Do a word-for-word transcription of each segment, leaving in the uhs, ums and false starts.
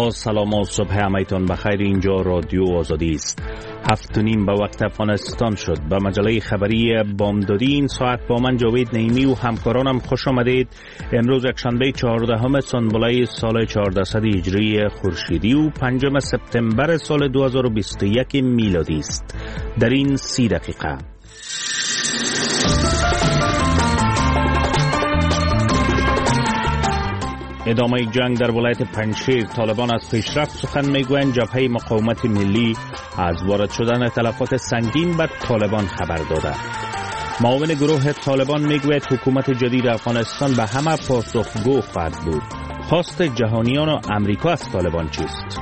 با سلام و صبح همایتان بخیر. اینجا رادیو آزادی است. هفت و نیم به وقت افغانستان شد. به مجله خبری بامدادی این ساعت با من جاوید نعیمی و همکارانم خوش آمدید. امروز یکشنبه چهاردهم سنبله سال چهاردهصد هجری خورشیدی و پنجم سپتامبر سال دو هزار و بیست و یک میلادی است. در این سی دقیقه ادامه جنگ در ولایت پنجشیر. طالبان از پیشرفت سخن میگویند. جبهه مقاومت ملی از وارد شدن تلفات سنگین به طالبان خبر داده. معاون گروه طالبان میگوید حکومت جدید افغانستان به همه پاسخگو خواهد بود. خواست جهانیان و امریکا از طالبان چیست؟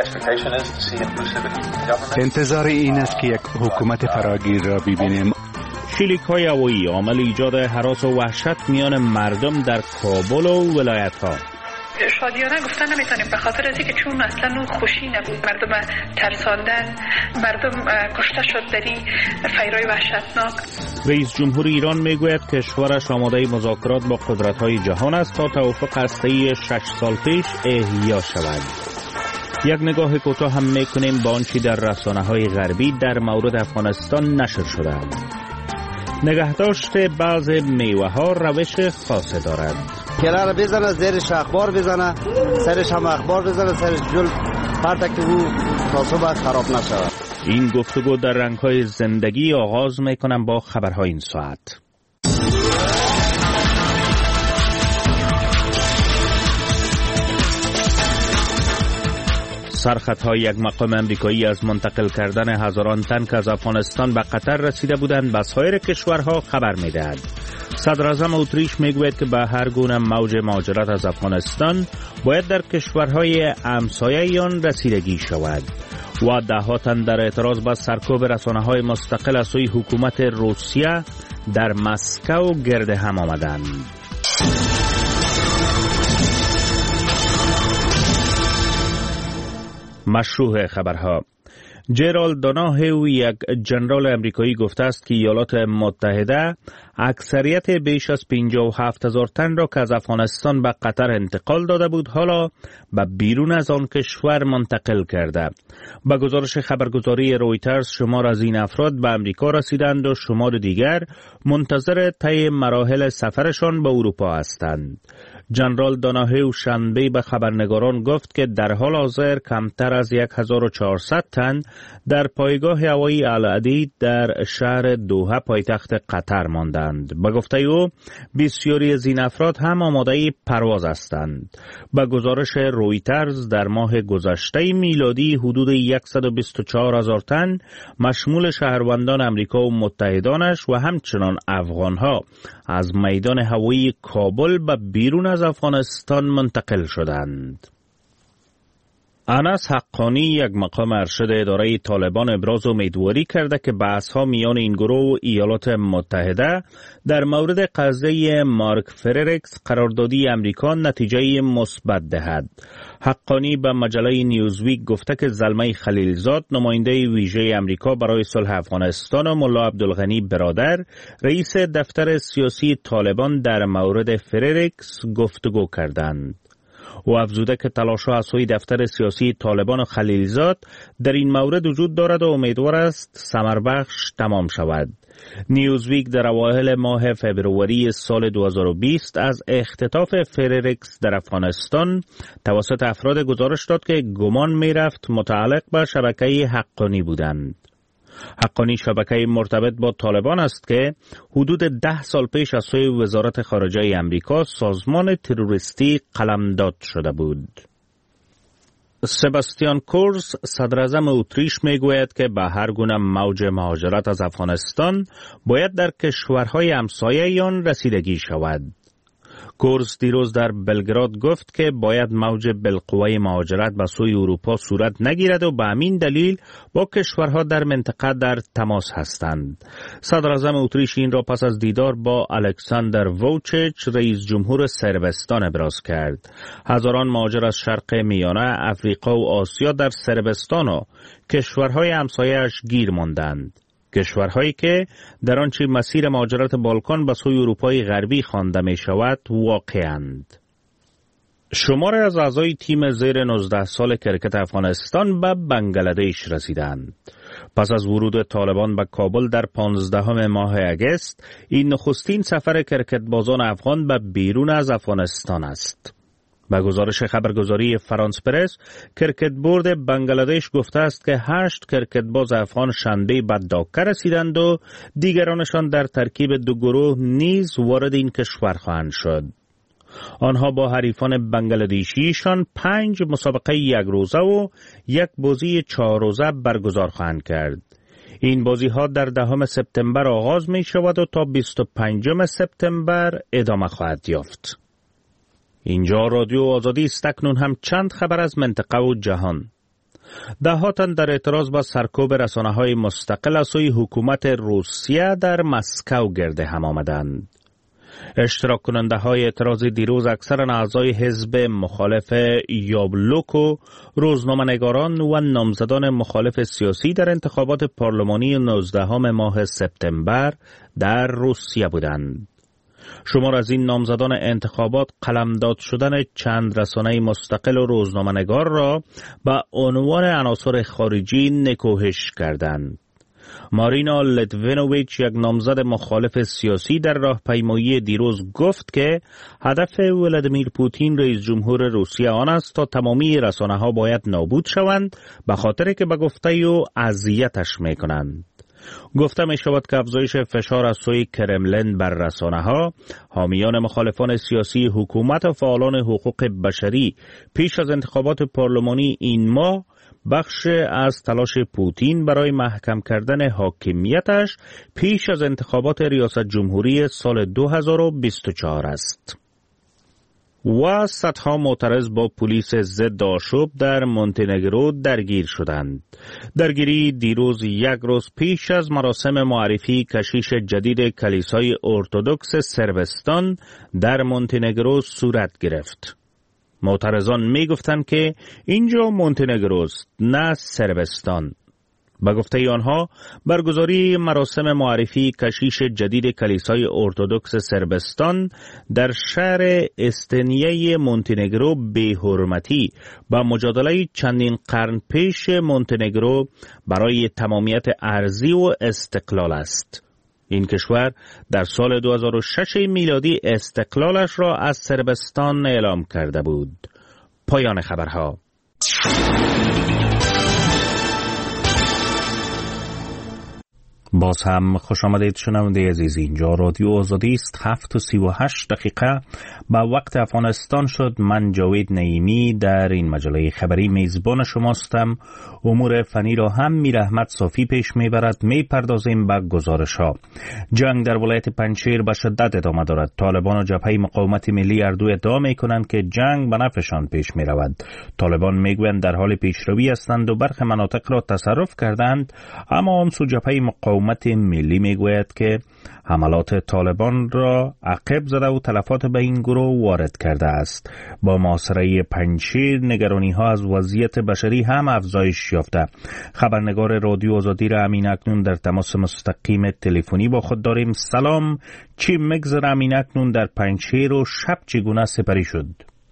انتظار این است که یک حکومت فراگیر را ببینیم. شلیک های هوایی عامل ایجاد هراس و وحشت میان مردم در کابل و ولایت ها. شادیانه گفتن نمیتونیم به خاطر از اینکه چون اصلا اون خوشی نبود، مردم ترساندن، مردم کشته شد در این فیرای وحشتناک. رئیس جمهور ایران میگوید کشورش آماده مذاکرات با قدرت های جهان است تا توافق هسته‌ای شش سال پیش احیا شود. یک نگاه کوتاه هم میکنیم به آنچه در رسانه‌های غربی در مورد افغانستان نشر شده. نگهداشت بعض میوه ها روش خاصی دارد. کلا را بزنه، زیرش اخبار بزنه، سرش هم اخبار بزنه، سرش جل پرده که او تصوبه خراب نشود. این گفتگو در رنگ‌های زندگی آغاز میکنم با خبرهای این ساعت. سرخطهای یک مقام امریکایی از منتقل کردن هزاران تن از افغانستان به قطر رسیده بودند به سایر کشورها خبر می‌دهد. صدر اعظم اتریش میگوید که به هر گونه موج مهاجرت از افغانستان باید در کشورهای همسایه آن رسیدگی شود و ده‌ها تن در اعتراض به سرکوب رسانه‌های مستقل از سوی حکومت روسیه در مسکو گرد هم آمدند. مشروع خبرها. جرالد دوناهو، یک ژنرال امریکایی، گفته است که ایالات متحده اکثریت بیش از پنجاه و هفت هزار تن را که از افغانستان به قطر انتقال داده بود حالا به بیرون از آن کشور منتقل کرده. با گزارش خبرگزاری رویترز شمار از این افراد به امریکا رسیدند و شمار دیگر منتظر طی مراحل سفرشان به اروپا هستند. ژنرال دوناهو شنبه به خبرنگاران گفت که در حال حاضر کمتر از هزار و چهارصد تن در پایگاه هوایی العدید در شهر دوحه پایتخت قطر ماندند. به گفته او بسیاری از این افراد هم آماده پرواز هستند. به گزارش رویترز در ماه گذشته میلادی حدود صد و بیست و چهار هزار تن مشمول شهروندان امریکا و متحدانش و همچنان افغانها از میدان هوایی کابل به بیرون از افغانستان منتقل شدند. انس حقانی، یک مقام ارشد اداره طالبان، ابراز امیدواری کرده که بحث‌ها میان این گروه و ایالات متحده در مورد قضیه مارک فریرکس قراردادی امریکا نتیجه مثبت دهد. حقانی به مجله نیوزویک گفته که زلمه خلیلزاد، نماینده ویژه امریکا برای صلح افغانستان، و ملا عبدالغنی برادر، رئیس دفتر سیاسی طالبان، در مورد فریرکس گفتگو کردند. و افزوده که تلاش‌ها از سوی دفتر سیاسی طالبان و خلیلزاد در این مورد وجود دارد و امیدوار است ثمربخش تمام شود. نیوزویک در اوایل ماه فبروری سال دو هزار و بیست از اختطاف فریرکس در افغانستان توسط افراد گزارش داد که گمان می‌رفت متعلق به شبکه حقانی بودند. حقانی شبکه مرتبط با طالبان است که حدود ده سال پیش از سوی وزارت خارجه امریکا سازمان تروریستی قلمداد شده بود. سباستیان کورز، صدر اعظم اتریش، میگوید که به هر گونه موج مهاجرت از افغانستان باید در کشورهای همسایه آن رسیدگی شود. کورز دیروز در بلگراد گفت که باید موج بالقوه مهاجرت به سوی اروپا صورت نگیرد و به همین دلیل با کشورها در منطقه در تماس هستند. صدر اعظم اتریش این را پس از دیدار با الکساندر ووچیچ، رئیس جمهور صربستان، ابراز کرد. هزاران مهاجر از شرق میانه، افریقا و آسیا در صربستان و کشورهای همسایه‌اش گیر ماندند. کشورهایی که در آنچه مسیر مهاجرت بالکان به سوی اروپای غربی خوانده می شود واقعند. شمار از اعضای تیم زیر نوزده سال کرکت افغانستان به بنگلادش رسیدند. پس از ورود طالبان به کابل در پانزدهم ماه اگست، این نخستین سفر کرکتبازان افغان به بیرون از افغانستان است. به گزارش خبرگزاری فرانس پرس، کرکت بورد بنگلادش گفته است که هشت کرکتباز افغان شنبه به داکا رسیدند و دیگرانشان در ترکیب دو گروه نیز وارد این کشور خواهند شد. آنها با حریفان بنگلادشیشان پنج مسابقه یک روزه و یک بازی چهار روزه برگزار خواهند کرد. این بازی ها در دهم سپتامبر آغاز می شود و تا بیست و پنجم سپتامبر ادامه خواهد یافت. اینجا رادیو آزادی است. اکنون هم چند خبر از منطقه و جهان. دهها تن در اعتراض با سرکوب رسانه‌های مستقل از سوی حکومت روسیه در مسکو گرد هم آمدند. اشتراک کننده های اعتراض دیروز اکثرا اعضای حزب مخالف یابلوک و روزنامه‌نگاران و نامزدان مخالف سیاسی در انتخابات پارلمانی نوزدهم ماه سپتامبر در روسیه بودند. شمار از این نامزدان انتخابات قلمداد شدن چند رسانه مستقل و روزنامه‌نگار را به عنوان عناصر خارجی نکوهش کردند. مارینا لیتوینوویچ، یک نامزد مخالف سیاسی، در راهپیمایی دیروز گفت که هدف ولادیمیر پوتین رئیس جمهور روسیه آن است تا تمامی رسانه‌ها باید نابود شوند، به خاطر که به گفته او اذیتش می‌کنند. گفته می شود که افزایش فشار از سوی کرملین بر رسانه‌ها، حامیان مخالفان سیاسی حکومت و فعالان حقوق بشری پیش از انتخابات پارلمانی این ماه بخش از تلاش پوتین برای محکم کردن حاکمیتش پیش از انتخابات ریاست جمهوری سال دو هزار و بیست و چهار است. و صدها معترض با پلیس ضد آشوب در مونتنگرو درگیر شدند. درگیری دیروز یک روز پیش از مراسم معرفی کشیش جدید کلیسای ارتدوکس سربستان در مونتنگرو صورت گرفت. معترضان می گفتند که اینجا مونتنگروست، نه سربستان. به گفته آنها، برگزاری مراسم معرفی کشیش جدید کلیسای ارتدوکس سربستان در شهر استنیه مونتنگرو بی‌حرمتی با مجادله چندین قرن پیش مونتنگرو برای تمامیت ارضی و استقلال است. این کشور در سال دو هزار و شش میلادی استقلالش را از سربستان اعلام کرده بود. پایان خبرها. باز هم خوش آمدید شنونده عزیز. اینجا رادیو آزادی است. هفت و سی و هشت دقیقه با وقت افغانستان شد. من جاوید نعیمی در این مجله خبری میزبان شماستم. امور فنی را هم میر احمد صافی پیش میبرد. میپردازیم به گزارش ها. جنگ در ولایت پنجشیر به شدت ادامه دارد. طالبان و جبهه مقاومت ملی اردو ادعا میکنند که جنگ به نفعشان پیش میرود. طالبان میگویند در حال پیشروی هستند و برخی مناطق را تصرف کردند، اما آن سو جبهه مقاومت حکومت ملی میگوید که حملات طالبان را عقب زده و تلفات به این گروه وارد کرده است. با محاصره پنجشیر نگرانی ها از وضعیت بشری هم افزایش یافته. خبرنگار رادیو آزادی را همین اکنون در تماس مستقیم تلفنی با خود داریم. سلام، چی میگذره همین اکنون در پنجشیر و شب چگونه سپری شد؟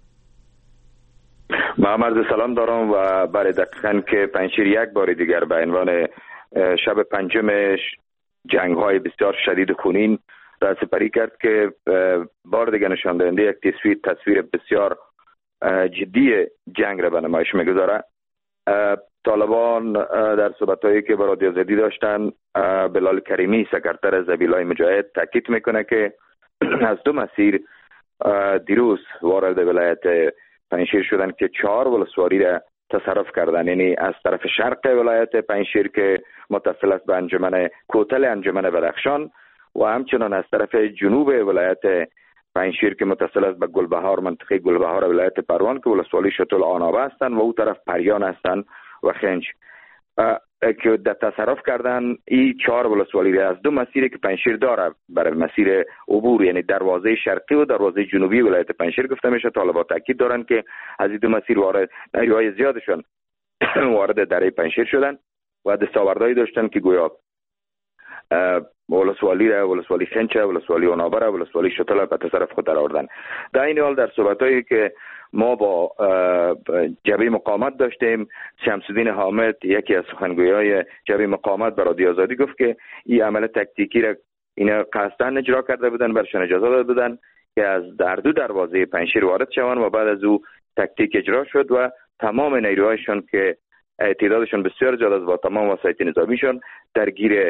محمد سلام دارم و برای دقیقاً که پنجشیر یک بار دیگر به عنوان شب پنجمش جنگ های بسیار شدید خونین را سپری کرد که بار دیگر نشان دهنده یک تصویر تصویر بسیار جدی جنگ را به نمایش میگذاره. طالبان در صحبت‌هایی که با رادیو آزادی داشتن، بلال کریمی سکرتر زبیلای مجاهد تاکید میکنه که از دو مسیر دیروز وارد ولایت پنجشیر شدن که چهار ولسوالی را تصرف کردن، یعنی از طرف شرق ولایت پنجشیر که متصل است به انجمن کوتل انجمن بدخشان و همچنان از طرف جنوب ولایت پنجشیر که متصل است به گلبهار، منطقه گلبهار ولایت پروان که ولسوالی شتل آنابه هستند و او طرف پریان هستند و خنج که در تصرف کردن. این چهار ولسوالی از دو مسیری که پنجشیر داره برای مسیر عبور، یعنی دروازه شرقی و دروازه جنوبی ولایت پنجشیر گفته میشه. طالبان تاکید دارن که از این دو مسیر وارد نیروهای زیادشون وارد دره پنجشیر شدن و دستاوردهایی داشتن که گویا ولسوالی را، ولسوالی خنچه، ولسوالی اونابره، ولسوالی شتل به تصرف خود در آوردن. در این حال در صحبتایی که ما با جبهه مقاومت داشتیم، شمس‌الدین حامد یکی از سخنگویای جبهه مقاومت به رادیو آزادی گفت که این عمل تکتیکی را اینا قصداً اجرا کرده بودن، برشان اجازه داده بودن که از در دو دروازه پنجشیر وارد شوند و بعد از او تکتیک اجرا شد و تمام نیروهایشان که تعدادشون بسیار زیاد است با تمام وسایط نظامیشون درگیر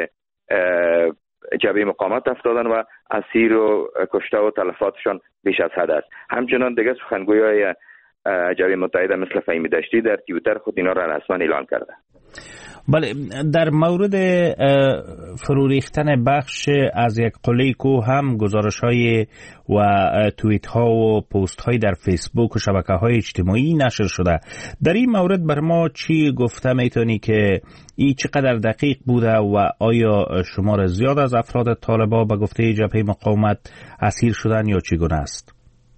جبهه مقاومت افتادن و اسیر و کشته و تلفاتشان بیش از حد است. همچنان دیگه سخنگویای جبهه متحده مثل فهیمی دشتی در توییتر خود اینا را رسما اعلان کرده. بله، در مورد فرو ریختن بخش از یک قله کوه هم گزارش‌های و توییت‌ها و پست‌های در فیسبوک و شبکه‌های اجتماعی نشر شده. در این مورد بر ما چی گفته میتونی که این چقدر دقیق بوده و آیا شمار زیاد از افراد طالبان به گفته جبهه مقاومت اسیر شدن یا چگونه است؟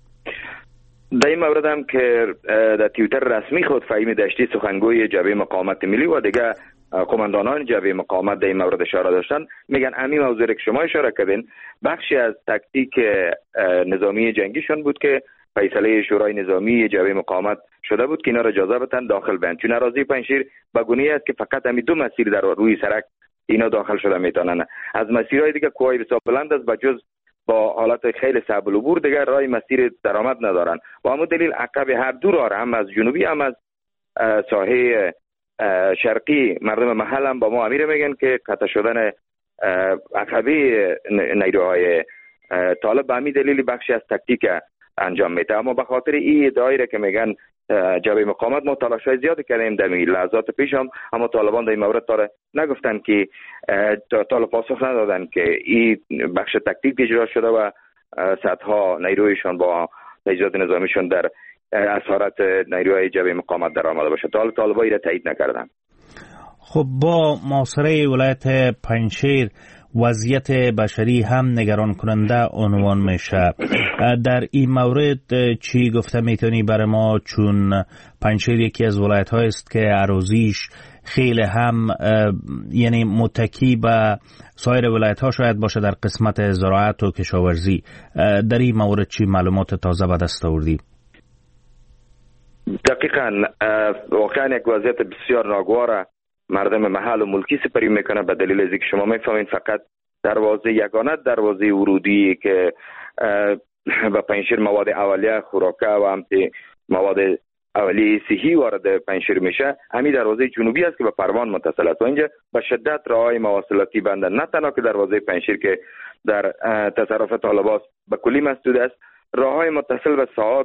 در این مورد هم که در توییتر رسمی خود فهیمی دشتی سخنگوی جبهه مقاومت ملی و دیگه قماندانان جبهه مقاومت در این مورد اشاره داشتن، میگن همین موضوع که شما اشاره کردین بخشی از تکتیک نظامی جنگیشون بود که فیصله شورای نظامی جبهه مقاومت شده بود که اینا را اجازه بدن داخل بند، چون اراضی پنجشیر به گونه‌ای است که فقط همین دو مسیر در روی سرک اینا داخل شده میتونن. از مسیرهای دیگه کوههای بسیار بلند است، بجز با حالت خیلی صعب العبور دیگر راه مسیر درآمد ندارن و همون دلیل عقب هر دو راه هم از جنوبی هم از ساحه شرقی مردم محل هم با ما امیر میگن که قطع شدن عقبی نیروهای طالب به همین دلیل بخشی از تکتیک انجام میده. اما به خاطر این ادعایی که میگن جبهه مقاومت ما تلاش‌های زیادی کردیم در این لحظات پیش هم، اما طالبان در این مورد تا نگفتن که طالب پاسخ ندادن که این بخش تکتیک اجرا شده و صدها نیرویشان با تجهیزات نظامیشون در اسارت نیروهای جبهه مقاومت در آمده باشه. تا طالبان را تایید نکردن. خب با محاصره ولایت پنجشیر وضعیت بشری هم نگران کننده عنوان میشه. در این مورد چی گفته میتونی برای ما، چون پنجشیر یکی از ولایت ها است که اراضیش خیلی هم یعنی متکی به سایر ولایت ها شاید باشه در قسمت زراعت و کشاورزی. در این مورد چی معلومات تازه به دست آوردی؟ دقیقاً واقعا یک وضعیت بسیار ناگواره مردم محل و ملکی سپری میکنه به دلیل از اینکه شما میفهمین فقط دروازه یگانه دروازه ورودی که به پنجشیر مواد اولیه خوراکه و هم مواد اولیه صحی وارد پنجشیر میشه، همین دروازه جنوبی است که به پروان متصل است و اینجا به شدت راههای مواصلاتی بنده، نه تنها که دروازه پنجشیر که در تصرف طالبان به کلی مسدود است، راههای متصل به ساحات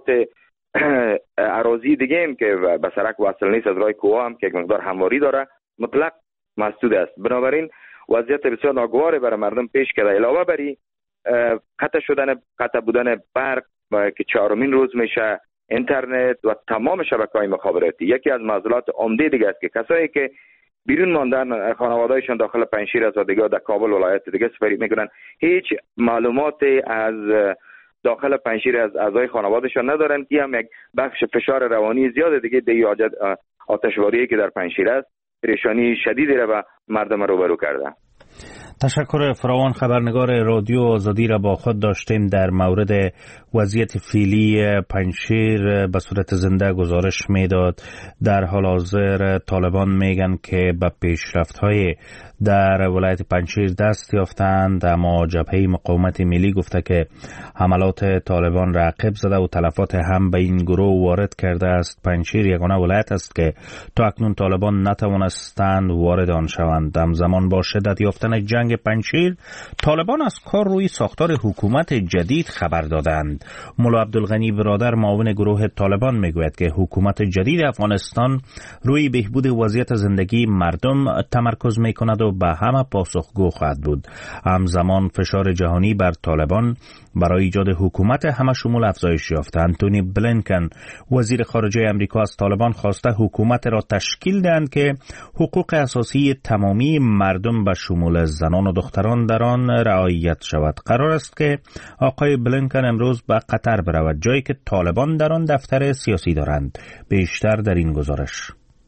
اراضی دیگه هم که به سرک وصل نیست از راه کوه هم که یک مقدار همواری داره مطلق مسدود است. بنابراین وضعیت بسیار ناگواری برای مردم پیش کرده. علاوه بر این قطع شدن قطع بودن برق که چهارمین روز میشه، اینترنت و تمام شبکه‌های مخابراتی یکی از معضلات عمده دیگه است که کسایی که بیرون ماندن خانواده‌هایشان داخل پنجشیر از و دیگه در کابل ولایت دیگه سپری میکنن، هیچ معلوماتی از داخل پنجشیر از اعضای خانوادهشان ندارن که هم یک بخش فشار روانی زیاد دیگه دی آتشباری که در پنجشیر است پریشانی شدیدی را به مردم روبرو کرده. تشکر فراوان. خبرنگار رادیو آزادی را با خود داشتیم در مورد وضعیت فعلی پنجشیر به صورت زنده گزارش میداد. در حال حاضر طالبان میگن که به پیشرفت‌های در ولایت پنجشیر دست یافتند، اما جبهه مقاومت ملی گفته که حملات طالبان را عقب زده و تلفات هم به این گروه وارد کرده است. پنجشیر یگانه ولایت است که تا اکنون طالبان نتوانستند وارد آن شوند. همزمان با شدت یافتن جنگ پنجشیر، طالبان از کار روی ساختار حکومت جدید خبر دادند. مولا عبدالغنی برادر معاون گروه طالبان میگوید که حکومت جدید افغانستان روی بهبود وضعیت زندگی مردم تمرکز میکند و به همه پاسخگو خواهد بود. همزمان فشار جهانی بر طالبان برای ایجاد حکومت همه شمول افزایش یافته. انتونی بلینکن وزیر خارجه امریکا از طالبان خواسته حکومت را تشکیل دهند که حقوق اساسی تمامی مردم به شمول زنان و دختران در آن رعایت شود. قرار است که آقای بلینکن امروز به قطر برود، جایی که طالبان در آن دفتر سیاسی دارند. بیشتر در این گزارش.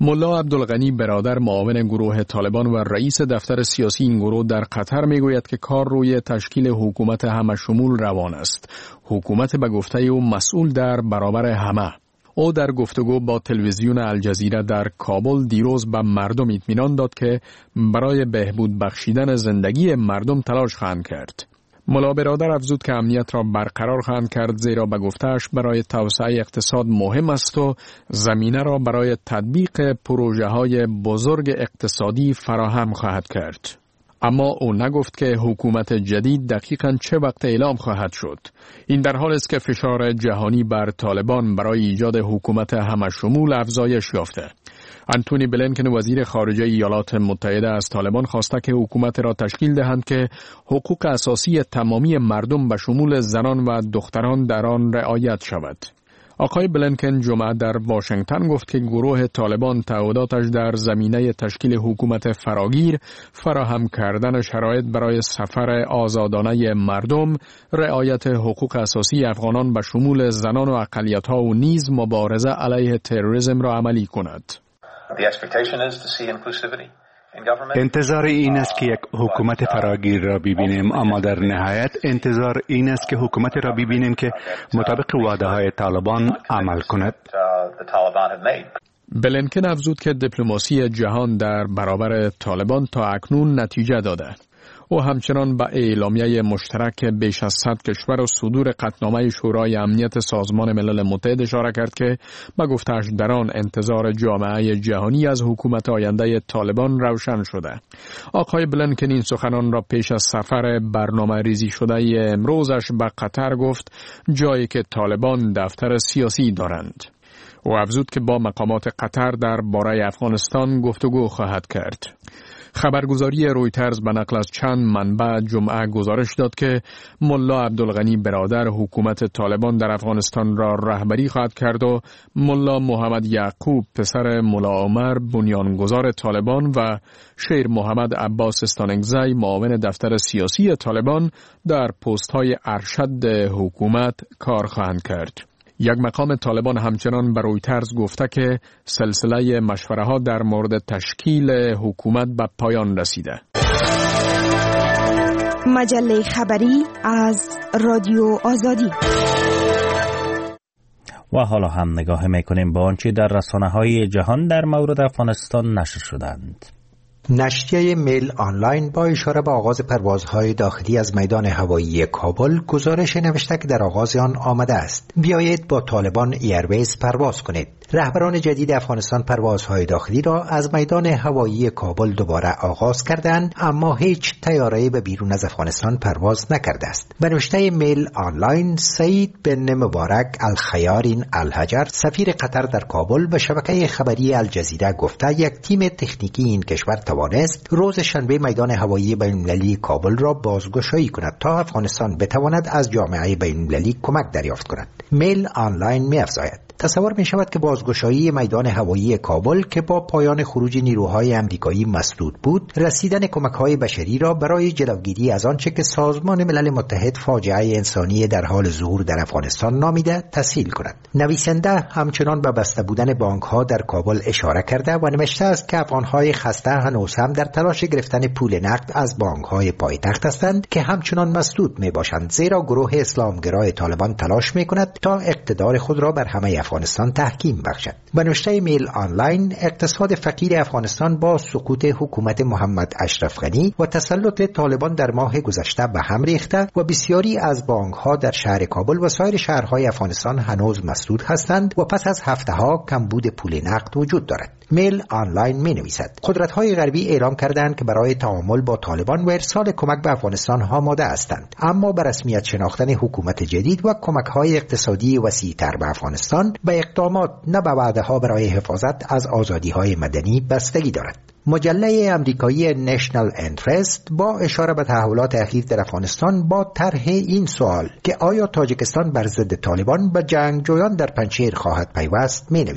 ملا عبدالغنی برادر معاون گروه طالبان و رئیس دفتر سیاسی این گروه در قطر میگوید که کار روی تشکیل حکومت همشمول روان است. حکومت به گفته او مسئول در برابر همه. او در گفتگو با تلویزیون الجزیره در کابل دیروز به مردم اطمینان داد که برای بهبود بخشیدن زندگی مردم تلاش خواهند کرد. ملا برادر افزود که امنیت را برقرار خواهند کرد، زیرا به گفته‌اش برای توسعه اقتصاد مهم است و زمینه را برای تطبیق پروژه‌های بزرگ اقتصادی فراهم خواهد کرد. اما او نگفت که حکومت جدید دقیقاً چه وقت اعلام خواهد شد. این در حال است که فشار جهانی بر طالبان برای ایجاد حکومت همشمول افزایش یافته. انتونی بلینکن وزیر خارجه ایالات متحده از طالبان خواسته که حکومت را تشکیل دهند که حقوق اساسی تمامی مردم به شمول زنان و دختران در آن رعایت شود. آقای بلینکن جمعه در واشنگتن گفت که گروه طالبان تعهداتش در زمینه تشکیل حکومت فراگیر، فراهم کردن شرایط برای سفر آزادانه مردم، رعایت حقوق اساسی افغانان به شمول زنان و اقلیت‌ها و نیز مبارزه علیه تروریسم را عملی کند. انتظار این است که یک حکومت فراگیر را ببینیم، اما در نهایت انتظار این است که حکومت را ببینیم که مطابق وعده های طالبان عمل کند. بلینکن افزود که دیپلماسی جهان در برابر طالبان تا اکنون نتیجه داده. او همچنان به اعلامیه مشترک بیش از صد کشور و صدور قطعنامه شورای امنیت سازمان ملل متحد اشاره کرد که به گفته‌اش در آن انتظار جامعه جهانی از حکومت آینده طالبان روشن شده. آقای بلینکن این سخنان را پیش از سفر برنامه ریزی شده امروزش به قطر گفت، جایی که طالبان دفتر سیاسی دارند. او افزود که با مقامات قطر در باره افغانستان گفتگو خواهد کرد. خبرگزاری رویترز به نقل از چند منبع جمعه گزارش داد که ملا عبدالغنی برادر حکومت طالبان در افغانستان را رهبری خواهد کرد و ملا محمد یعقوب پسر ملا عمر بنیانگذار طالبان و شیر محمد عباس استانگزی معاون دفتر سیاسی طالبان در پست‌های ارشد حکومت کار خواهند کرد. یک مقام طالبان همچنان به رویترز گفته که سلسله مشوره ها در مورد تشکیل حکومت به پایان رسیده. مجله خبری از رادیو آزادی. و حالا هم نگاه میکنیم با آنچه در رسانه‌های جهان در مورد افغانستان نشر شدند. نشریه میل آنلاین با اشاره به آغاز پروازهای داخلی از میدان هوایی کابل گزارش نوشته که در آغاز آن آمده است: بیایید با طالبان ایرویز پرواز کنید. رهبران جدید افغانستان پروازهای داخلی را از میدان هوایی کابل دوباره آغاز کردند، اما هیچ طیاره‌ای به بیرون از افغانستان پرواز نکرده است. به نوشته میل آنلاین، سعید بن مبارک الخیارین الحجر، سفیر قطر در کابل، به شبکه خبری الجزیره گفته یک تیم تکنیکی این کشور توانست روز شنبه میدان هوایی بین‌المللی کابل را بازگشایی کند تا افغانستان بتواند از جامعه بین‌المللی کمک دریافت کند. میل آنلاین می‌افزاید: تصور می شود که بازگشایی میدان هوایی کابل که با پایان خروج نیروهای امریکایی مسدود بود، رسیدن کمک‌های بشری را برای جلوگیری از آنچه که سازمان ملل متحد فاجعه انسانی در حال ظهور در افغانستان نامیده تسهیل کند. نویسنده همچنان به بسته بودن بانک‌ها در کابل اشاره کرده و نوشته است که افغان‌های خسته هنوز هم در تلاش گرفتن پول نقد از بانک‌های پایتخت هستند که همچنان مسدود میباشند، زیرا گروه اسلامگرای طالبان تلاش میکند تا اقتدار خود را بر همه افغانستان تحکیم بخشد. به نوشته میل آنلاین، اقتصاد فقیر افغانستان با سقوط حکومت محمد اشرف غنی و تسلط طالبان در ماه گذشته به هم ریخته و بسیاری از بانک‌ها در شهر کابل و سایر شهرهای افغانستان هنوز مسدود هستند و پس از هفته‌ها کمبود پول نقد وجود دارد. میل آنلاین می نویسد: قدرت‌های غربی اعلام کردند که برای تعامل با طالبان و ارسال کمک به افغانستان آماده هستند، اما به رسمیت شناختن حکومت جدید و کمک‌های اقتصادی وسیع‌تر به افغانستان به اقدامات نه به وعده‌ها برای حفاظت از آزادی‌های مدنی بستگی دارد. مجله امریکایی نشنال انترست با اشاره به تحولات اخیر در افغانستان با طرح این سوال که آیا تاجیکستان بر ضد طالبان به جنگجویان در پنجشیر خواهد پیوست می نویسد: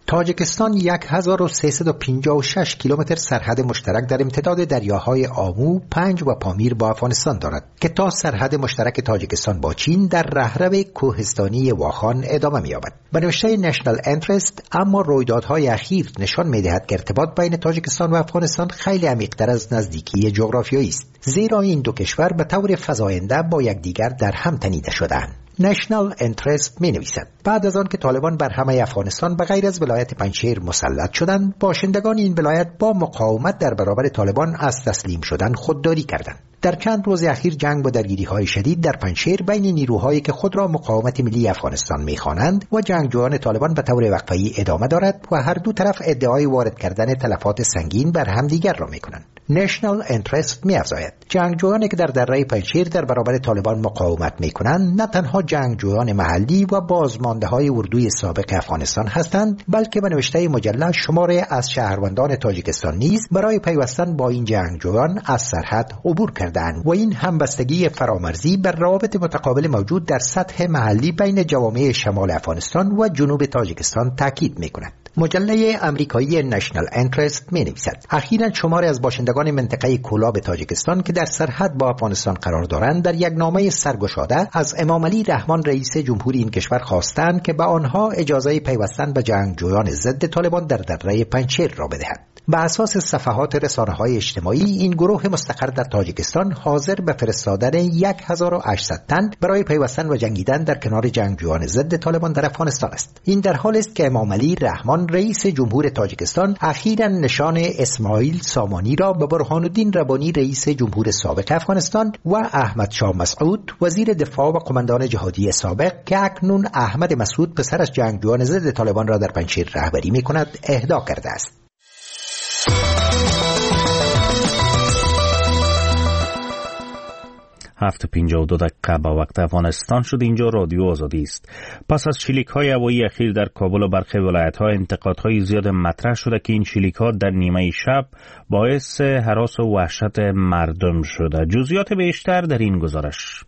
تاجیکستان هزار و سیصد و پنجاه و شش کیلومتر سرحد مشترک در امتداد دریاهای آمو، پنج و پامیر با افغانستان دارد که تا سرحد مشترک تاجیکستان با چین در رهرو کوهستانی واخان ادامه می‌یابد. به نوشته نشنال انترست، اما رویدادهای اخیر نشان می‌دهد که ارتباط بین تاجیکستان و افغانستان خیلی عمیق‌تر از نزدیکی جغرافیایی است، زیرا این دو کشور به طور فزاینده با یکدیگر در هم تنیده شده‌اند. نشنال انترست می نویسد بعد از آن که طالبان بر همه افغانستان به غیر از ولایت پنجشیر مسلط شدند، باشندگان این ولایت با مقاومت در برابر طالبان از تسلیم شدن خودداری کردند. در چند روز اخیر جنگ و درگیری‌های شدید در پنجشیر بین نیروهایی که خود را مقاومت ملی افغانستان می‌خوانند و جنگجویان طالبان به طور وقفه‌ای ادامه دارد و هر دو طرف ادعای وارد کردن تلفات سنگین بر همدیگر را می‌کنند. نشنال انترست می‌افزاید جنگجویانی که در دره پنجشیر در برابر طالبان مقاومت می‌کنند نه تنها جنگجویان محلی و بازمانده‌های اردوی سابق افغانستان هستند، بلکه به نوشته مجله شماری از شهروندان تاجیکستان نیز برای پیوستن با این جنگجویان از سرحد عبور کردند و این همبستگی فرامرزی بر روابط متقابل موجود در سطح محلی بین جوامع شمال افغانستان و جنوب تاجیکستان تاکید می‌کند. مجله امریکایی نشنال انترست می‌نویسد اخیراً شماری از باشندگان منطقه کولاب تاجیکستان که در سرحد با افغانستان قرار دارند در یک نامه سرگشاده از امام علی رحمان رئیس جمهوری این کشور خواستند که به آنها اجازه پیوستن به جنگجویان ضد طالبان در دره پنجشیر را بدهند. به اساس صفحات رسانه‌های اجتماعی این گروه مستقر در تاجیکستان حاضر به فرستادن هزار و هشتصد تن برای پیوستن و جنگیدن در کنار جنگجویان ضد طالبان در افغانستان است. این در حالی است که امام علی رحمان رئیس جمهور تاجیکستان اخیراً نشان اسماعیل سامانی را به برهان الدین ربانی رئیس جمهور سابق افغانستان و احمد شاه مسعود وزیر دفاع و قماندان جهادی سابق که اکنون احمد مسعود پسرش جنگجویان ضد طالبان را در پنجشیر رهبری می‌کند اهدا کرده است. هفت پنجاه و دو دقیقه با وقت افغانستان شد. اینجا رادیو آزادی است. پس از شلیک‌های هوایی اخیر در کابل و برخی ولایت‌ها انتقادهای زیاد مطرح شده که این شلیک‌ها در نیمه شب باعث هراس و وحشت مردم شده. جزئیات بیشتر در این گزارش.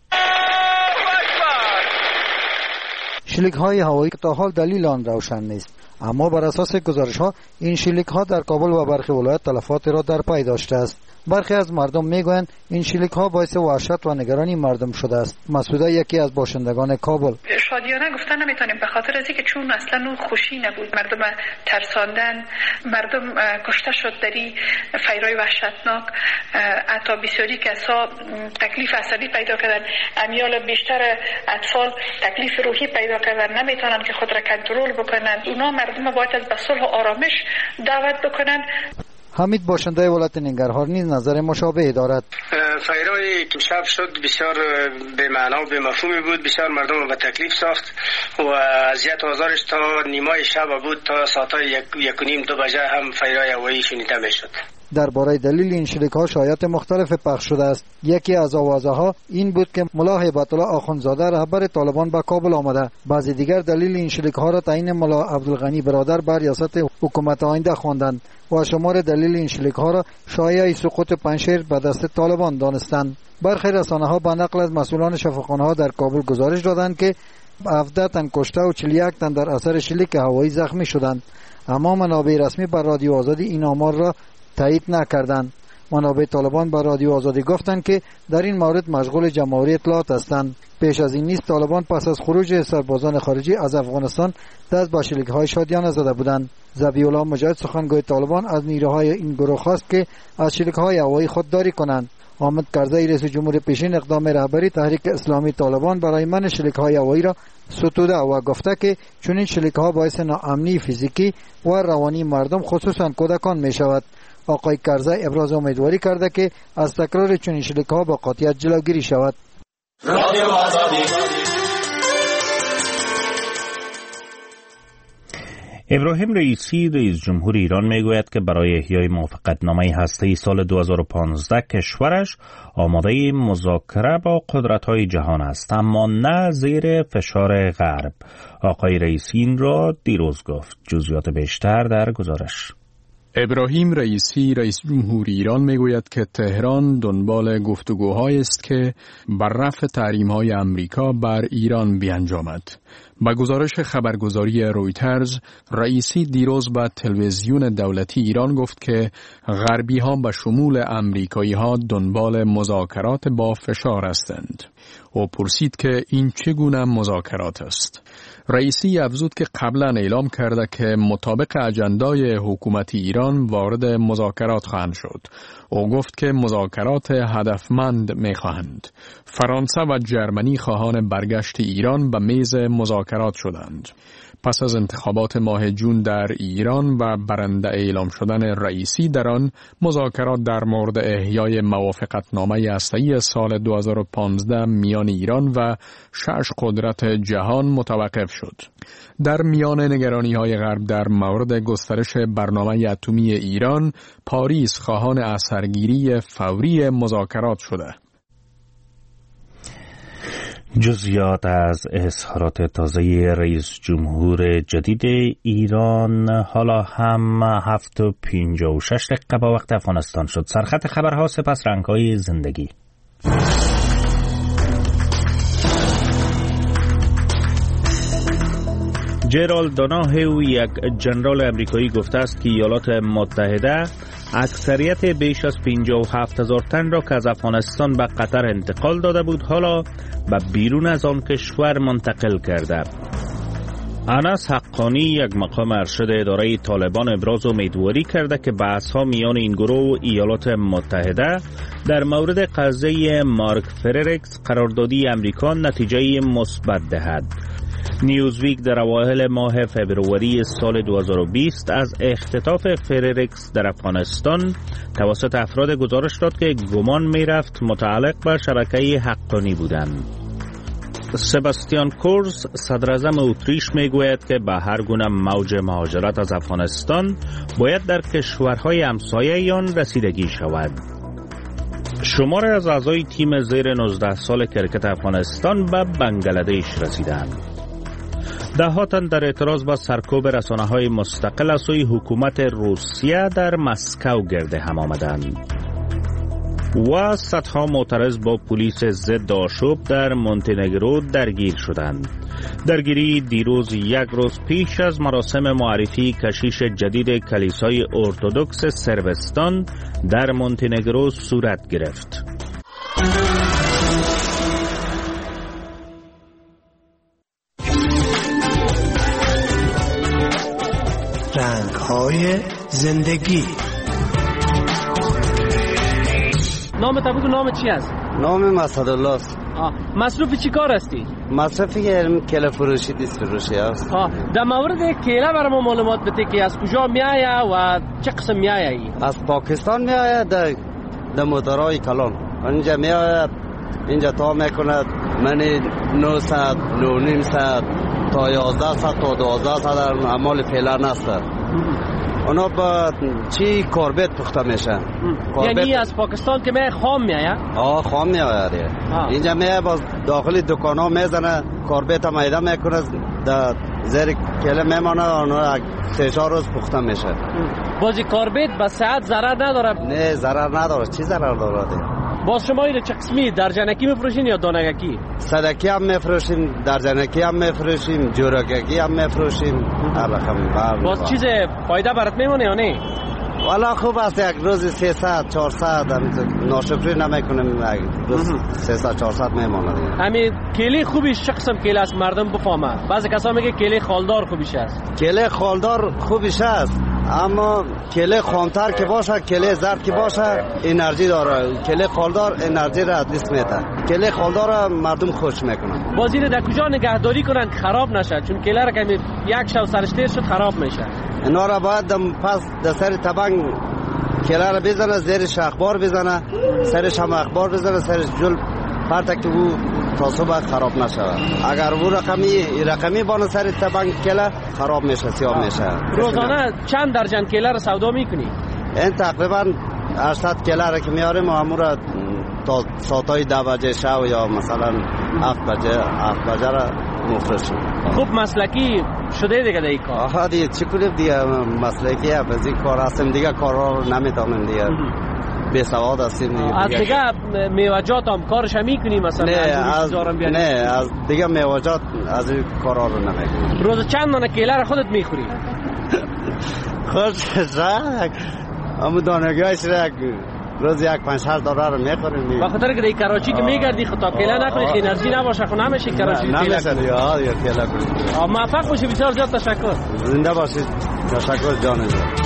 شلیک‌های هوایی که تا حال دلیل آن روشن نیست، اما بر اساس گزارش‌ها این شلیک‌ها در کابل و برخی ولایت تلفات را در پی داشته است. برخی از مردم میگویند این شلیک‌ها باعث وحشت و نگرانی مردم شده است. مسعوده یکی از باشندگان کابل شادیانه گفتن نمیتونیم به خاطر از اینکه چون اصلا اون خوشی نبود، مردم ترساندن، مردم کشته شد در این فیرای وحشتناک، حتی بسیاری کسا تکلیف عصبی پیدا کردن، امیال بیشتر اطفال تکلیف روحی پیدا کردن، نمیتونن که خود را کنترل بکنن. اونا مردم باید از به صلح و آرامش دعوت بکنن. حمید باشنده ولایت ننگرهار نیز نظر مشابه دارد. فیرای که شب شد بسیار به معنا و به مفهومی بود، بسیار مردم رو به تکلیف ساخت و اذیت و آزارش تا نیمای شب بود، تا ساعتای یک, یک و نیم دو بجه هم فیرای هوایی شنیده میشد. درباره دلیل این شلیک‌ها شایعات مختلف پخش شده است. یکی از آوازها این بود که ملا هیبت الله آخوندزاده رهبر طالبان به کابل آمده. بعضی دیگر دلیل این شلیک‌ها را تعیین ملا عبدالغنی برادر بر ریاست حکومت آینده خواندند و شمار دلیل این شلیک‌ها را شایعه سقوط پنجشیر به دست طالبان دانستند. برخی رسانه‌ها به نقل از مسئولان شفاخانه‌ها در کابل گزارش دادند که هفده تن کشته و چهل و یک تن در اثر شلیک هوایی زخمی شدند، اما منابع رسمی بر رادیو آزادی این آمار را تایید نکردند. منابع طالبان بر رادیو آزادی گفتند که در این مورد مشغول جمع‌آوری اطلاعات هستند. پیش از این نیز طالبان پس از خروج سربازان خارجی از افغانستان دست به شلیک‌های شادیانه زده بودند. ذبیح الله مجاهد سخنگوی طالبان از نیروهای این گروه خواست که از شلیک‌های هوایی خودداری کنند. حامد کرزی رئیس جمهور پیشین اقدام رهبری تحریک اسلامی طالبان برای منع شلیک‌های هوایی را ستوده و گفته که چون این شلیک‌ها باعث ناامنی فیزیکی و روانی مردم خصوصا کودکان می‌شود. آقای کرزی ابراز امیدواری کرده که از تکرار چنین شلیک‌ها با قاطعیت جلوگیری شود. رادیو آزادی. ابراهیم رئیسی رئیس جمهور ایران میگوید که برای احیای موافقتنامه هسته‌ای سال دو هزار و پانزده کشورش آماده مذاکره با قدرت‌های جهان است، اما نه زیر فشار غرب. آقای رئیسی این را دیروز گفت. جزئیات بیشتر در گزارش. ابراهیم رئیسی رئیس جمهور ایران میگوید که تهران دنبال گفتگوهایی است که بر رفع تحریم‌های امریکا بر ایران بیانجامد. با گزارش خبرگزاری رویترز، رئیسی دیروز به تلویزیون دولتی ایران گفت که غربی ها به شمول امریکایی ها دنبال مذاکرات با فشار هستند. او پرسید که این چگونه مذاکرات است. رئیسی افزود که قبلا اعلام کرده که مطابق اجندای حکومتی ایران وارد مذاکرات خواهند شد. او گفت که مذاکرات هدفمند می خواهند. فرانسه و جرمنی خواهان برگشت ایران به میز مذاکرات شدند. پس از انتخابات ماه جون در ایران و برنده اعلام شدن رئیسی در آن، مذاکرات در مورد احیای موافقتنامه هسته‌ای سال دو هزار و پانزده میان ایران و شش قدرت جهان متوقف شد. در میان نگرانی‌های غرب در مورد گسترش برنامه اتمی ایران، پاریس خواهان اثرگیری فوری مذاکرات شده. جزئیات از اظهارات تازه رئیس جمهور جدید ایران حالا هم هفت و پنجاه و شش دقیقه با وقت افغانستان شد. سرخط خبرها، سپس رنگ‌های زندگی. جرالد دوناهو، یک ژنرال امریکایی، گفته است که ایالات متحده اکثریت بیش از پنجاه و هفت هزار تن را که از افغانستان به قطر انتقال داده بود حالا به بیرون از آن کشور منتقل کرده. انس حقانی، یک مقام ارشد اداره طالبان، ابراز امیدواری کرده که بحث‌ها میان این گروه و ایالات متحده در مورد قضیه مارک فریرکس قراردادی امریکا نتیجه مثبت دهد. نیوزویک در اوایل ماه فبروری سال دو هزار و بیست از اختطاف فریرکس در افغانستان توسط افراد گزارش داد که گمان می رفت متعلق به شبکه حقانی بودند. سباستیان کورز، صدراعظم اتریش، می گوید که به هر گونه موج مهاجرت از افغانستان باید در کشورهای همسایه آن رسیدگی شود. شمار از اعضای تیم زیر نوزده سال کرکت افغانستان به بنگلادش رسیدند. ده تن در اعتراض با سرکوب رسانه‌های مستقل از سوی حکومت روسیه در مسکو گرد هم آمدند و صدها معترض با پلیس ضد آشوب در مونتنگرو درگیر شدند. درگیری دیروز یک روز پیش از مراسم معرفی کشیش جدید کلیسای ارتدوکس سربستان در مونتنگرو صورت گرفت. رنگ‌های زندگی. نام تا بگو، نام چی است؟ نام مسعدالله است. مصروف چی کار هستی؟ مصرفی که علم کله فروشی دیست فروشی است. در مورد کله برای ما معلومات بده که از کجا می آید و چه قسم می آید؟ از پاکستان می آید، در در موترهای کلان اینجا می آید، اینجا تا میکند من نهصد نهصد تا یازده صد تا دوازده صد در اعمال فعلا است. اونا با چی کاربت پخته میشه. یعنی از پاکستان که می خام می آید؟ آه خام می آید. اینجا می باز داخل دکان ها میزنه، کاربت میده میکنه، در زیر کله میمانه، اونا سه چهار روز پخته میشه. بازی کاربت به صحت ضرر نداره؟ نه ضرر نداره. چی ضرر داره؟ باز شما اینو چه قسمی درجنکی میفروشین یا دانگکی؟ صدکی هم میفروشیم، درجنکی هم میفروشیم، جورگکی هم میفروشیم، هر رقم. باز چیز فایده برات میمونه یا نه؟ والا خوب است، یک روز سیصد چهارصد ناشکری نمیکنیم، روز سیصد چهارصد میمونه. همین کیله خوبیش چه قسم کیله است مردم بفهمه؟ بعضی کسا میگه کیله خالدار خوبیش است. کیله خالدار خوبیش است، اما کله خامتر که باشه، کله زرد که باشه انرژی داره. کله خالدار انرژی را از دست میده. کله خالدار مردم خوش میکنن. بازی رو در کجا نگهداری کنن خراب نشه؟ چون کله را که یک شب سرش تیر شد خراب میشه. اینا را باید دم پس در سر تبنگ کله را بزنه، زیرش اخبار بزنه، سرش هم اخبار بزنه، سرش جل پرته که او تا صبح خراب نشه. اگر او رقمی رقمی بانه سر تبنگ کله خراب میشه، سیاه میشه. روزانه چند درجن کله را سودا میکنی؟ این تقریبا هشتصد کله را که میاریم و امور تا ساعتای ده بجه شب یا مثلا هفت بجه هفت بجه را مفرشیم. خوب مسلکی شده دیگه در این کار؟ آها دیگه چی کنیم دیگه، مسلکی هم از این کار هستیم دیگه، کار را نمیتونیم دیگه. بی سواد هستیم. از دیگه میوه‌جات هم کارش میکنی مثلا؟ نه از نه از دیگه میوه‌جات از این کارا رو نمیکنیم. روز چند دانه کیله رو خودت میخوری؟ خودش را اما دانگیش را روز یک پنج هشت دلار رو میخوریم. با خاطر که در کراچی که میگردی خطا کیله نکنی که انرژی نباشه خو نمیشه کراچی کیله کنی. نمیشه یا کیله کنی. موفق باشی، بسیار زیاد تشکر. زنده باشید. تشکر جان.